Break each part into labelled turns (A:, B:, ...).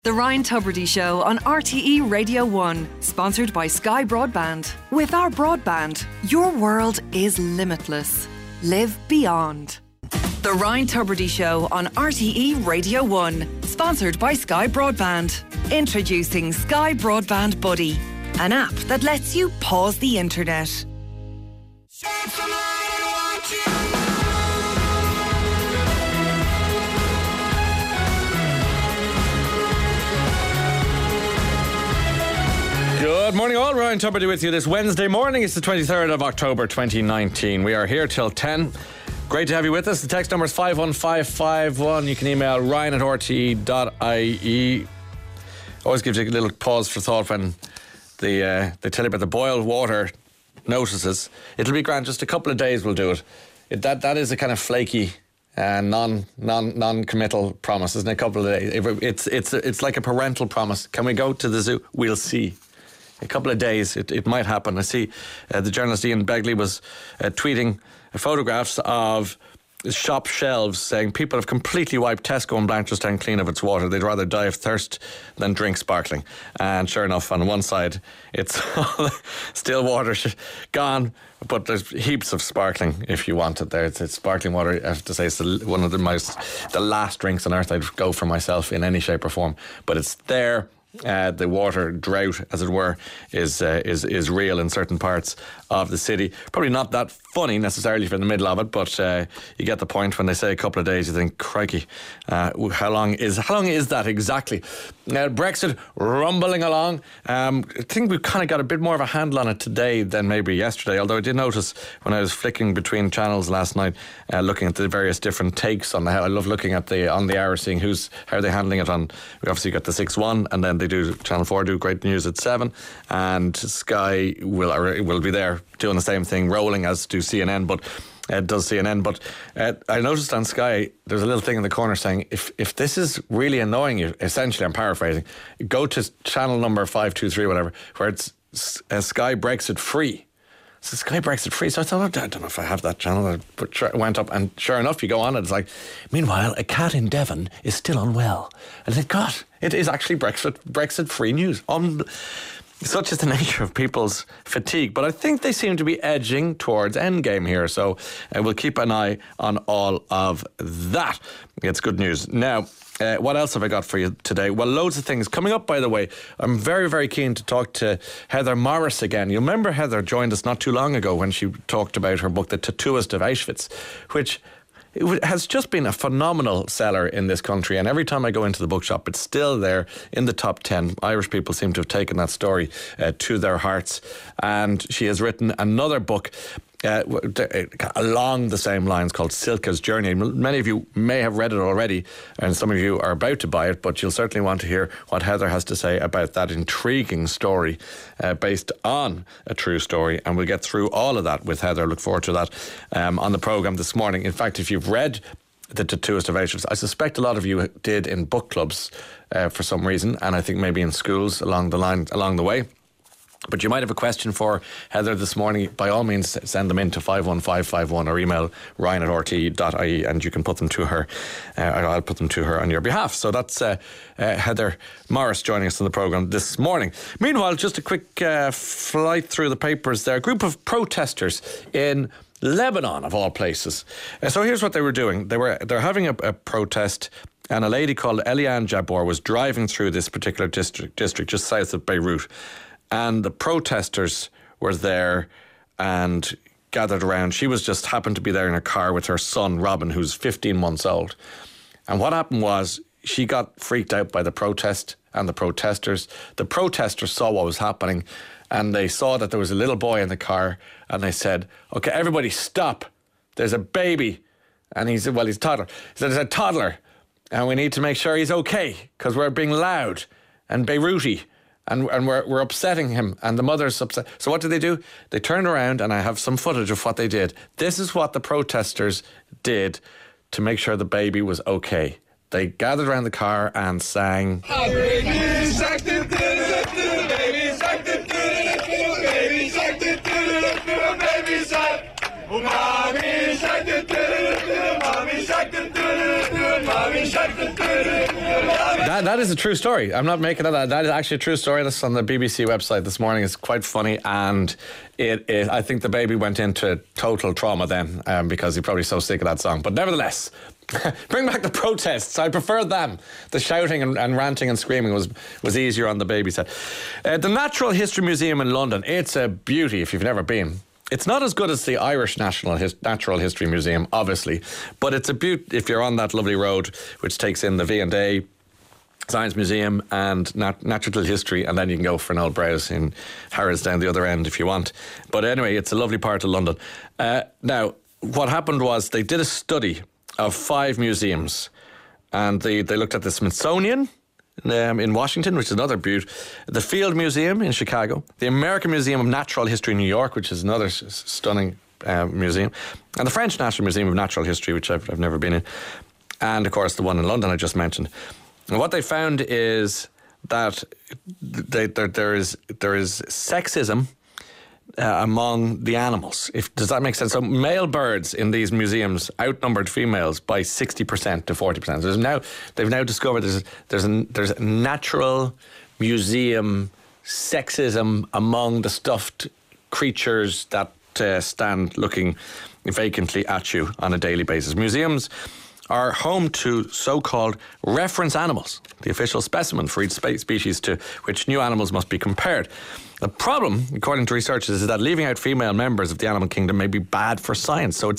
A: The Ryan Tubridy Show on RTE Radio 1, sponsored by Sky Broadband. With our broadband, your world is limitless. Live beyond. The Ryan Tubridy Show on RTE Radio 1, sponsored by Sky Broadband. Introducing Sky Broadband Buddy, an app that lets you pause the internet.
B: Good morning all, Ryan Tubridy with you this Wednesday morning. It's the 23rd of October 2019. We are here till 10. Great to have you with us. The text number is 51551. You can email ryan@rte.ie. Always gives you a little pause for thought when they tell you about the boil water notices. It'll be grand, just a couple of days we'll do it. That is a kind of flaky non-committal promise, isn't it? A couple of days. It's like a parental promise. Can we go to the zoo? We'll see. A couple of days, it might happen. I see the journalist Ian Begley was tweeting photographs of shop shelves saying people have completely wiped Tesco and Blanchardstown clean of its water. They'd rather die of thirst than drink sparkling. And sure enough, on one side, it's all still water gone, but there's heaps of sparkling if you want it there. It's sparkling water. I have to say, it's one of the last drinks on earth I'd go for myself in any shape or form. But it's there. The water drought, as it were, is real in certain parts of the city. Probably not that funny necessarily if you're in the middle of it, but you get the point. When they say a couple of days, you think, crikey, how long is that exactly? Brexit rumbling along. I think we've kind of got a bit more of a handle on it today than maybe yesterday, although I did notice when I was flicking between channels last night, looking at the various different takes on I love looking at on the hour, seeing how are they handling it on. We obviously got the 6-1, and then Channel 4 do great news at 7, and Sky will be there doing the same thing, rolling, as do CNN, but does CNN. But I noticed on Sky there's a little thing in the corner saying if this is really annoying you, essentially I'm paraphrasing, go to channel number 523 whatever, where it's Sky Brexit free. So Sky Brexit free. So I thought, I don't know if I have that channel. But went up, and sure enough, you go on, and it's like, meanwhile, a cat in Devon is still unwell. And I think, God, it is actually Brexit free news. Such is the nature of people's fatigue. But I think they seem to be edging towards endgame here. So we'll keep an eye on all of that. It's good news. Now, what else have I got for you today? Well, loads of things. Coming up, by the way, I'm very, very keen to talk to Heather Morris again. You remember Heather joined us not too long ago when she talked about her book, The Tattooist of Auschwitz, which has just been a phenomenal seller in this country. And every time I go into the bookshop, it's still there in the top 10. Irish people seem to have taken that story to their hearts. And she has written another book along the same lines called Silke's Journey. Many of you may have read it already, and some of you are about to buy it, but you'll certainly want to hear what Heather has to say about that intriguing story based on a true story, and we'll get through all of that with Heather. Look forward to that on the programme this morning. In fact, if you've read The Tattooist of Auschwitz, I suspect a lot of you did in book clubs for some reason, and I think maybe in schools along the way. But you might have a question for Heather this morning. By all means, send them in to 51551 or email ryan@rte.ie, and you can put them to her. I'll put them to her on your behalf. So that's Heather Morris joining us on the programme this morning. Meanwhile, just a quick flight through the papers there. A group of protesters in Lebanon, of all places. So here's what they were doing. They're having a protest, and a lady called Eliane Jabbour was driving through this particular district just south of Beirut. And the protesters were there and gathered around. She just happened to be there in her car with her son, Robin, who's 15 months old. And what happened was she got freaked out by the protest and the protesters. The protesters saw what was happening, and they saw that there was a little boy in the car, and they said, okay, everybody stop. There's a baby. And he said, well, he's a toddler. He said, there's a toddler, and we need to make sure he's okay because we're being loud and Beiruty. And we're upsetting him, and the mother's upset. So what did they do? They turned around, and I have some footage of what they did. This is what the protesters did to make sure the baby was okay. They gathered around the car and sang. That is a true story. I'm not making it up. That is actually a true story. That's on the BBC website this morning. It's quite funny, and I think the baby went into total trauma then because he's probably so sick of that song. But nevertheless, bring back the protests. I prefer them. The shouting and ranting and screaming was easier on the baby's head. The Natural History Museum in London. It's a beauty if you've never been. It's not as good as the Irish Natural History Museum, obviously, but it's a beaut if you're on that lovely road which takes in the V&A Science Museum and Natural History, and then you can go for an old browse in Harrods down the other end if you want. But anyway, it's a lovely part of London. Now, what happened was they did a study of 5 museums, and they looked at the Smithsonian in Washington, which is another beaut, the Field Museum in Chicago, the American Museum of Natural History in New York, which is another stunning museum, and the French National Museum of Natural History, which I've never been in, and of course the one in London I just mentioned. And what they found is that there is sexism among the animals. Does that make sense? So male birds in these museums outnumbered females by 60% to 40%. They've now discovered there's natural museum sexism among the stuffed creatures that stand looking vacantly at you on a daily basis. Museums are home to so-called reference animals, the official specimen for each species to which new animals must be compared. The problem, according to researchers, is that leaving out female members of the animal kingdom may be bad for science. So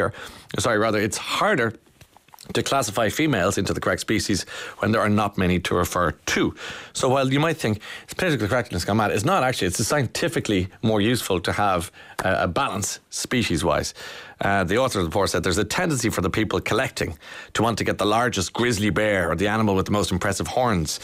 B: it's harder to classify females into the correct species when there are not many to refer to. So while you might think it's political correctness gone mad, it's not actually. It's scientifically more useful to have a balance species-wise. The author of the report said there's a tendency for the people collecting to want to get the largest grizzly bear or the animal with the most impressive horns,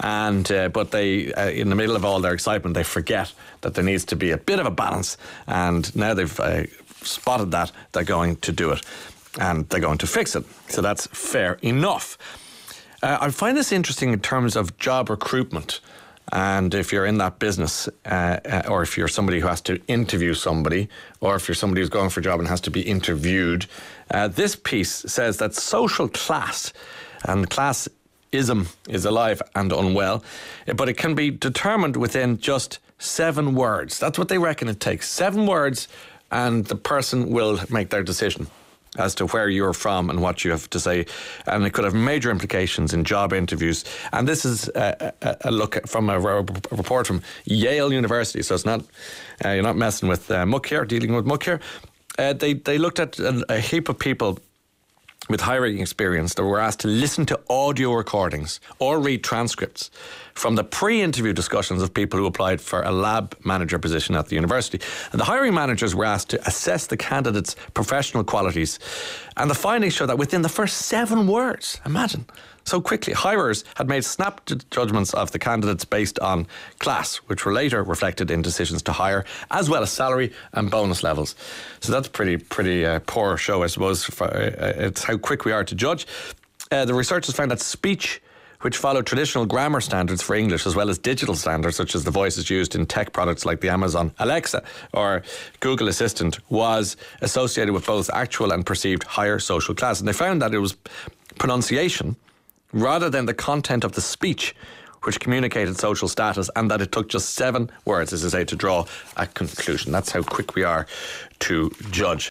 B: but they, in the middle of all their excitement, they forget that there needs to be a bit of a balance, and now they've spotted that, they're going to do it. And they're going to fix it. So that's fair enough. I find this interesting in terms of job recruitment. And if you're in that business, or if you're somebody who has to interview somebody, or if you're somebody who's going for a job and has to be interviewed, this piece says that social class and classism is alive and unwell, but it can be determined within just 7 words. That's what they reckon it takes. 7 words, and the person will make their decision as to where you're from and what you have to say. And it could have major implications in job interviews. And this is a look from a report from Yale University. So it's not, you're not messing with muck here, dealing with muck here. They looked at a heap of people with hiring experience that were asked to listen to audio recordings or read transcripts from the pre-interview discussions of people who applied for a lab manager position at the university. And the hiring managers were asked to assess the candidates' professional qualities. And the findings show that within the first 7 words, imagine, so quickly, hirers had made snap judgments of the candidates based on class, which were later reflected in decisions to hire, as well as salary and bonus levels. So that's pretty poor show, I suppose. It's how quick we are to judge. The researchers found that speech, which followed traditional grammar standards for English, as well as digital standards, such as the voices used in tech products like the Amazon Alexa or Google Assistant, was associated with both actual and perceived higher social class. And they found that it was pronunciation rather than the content of the speech which communicated social status, and that it took just 7 words, as I say, to draw a conclusion. That's how quick we are to judge.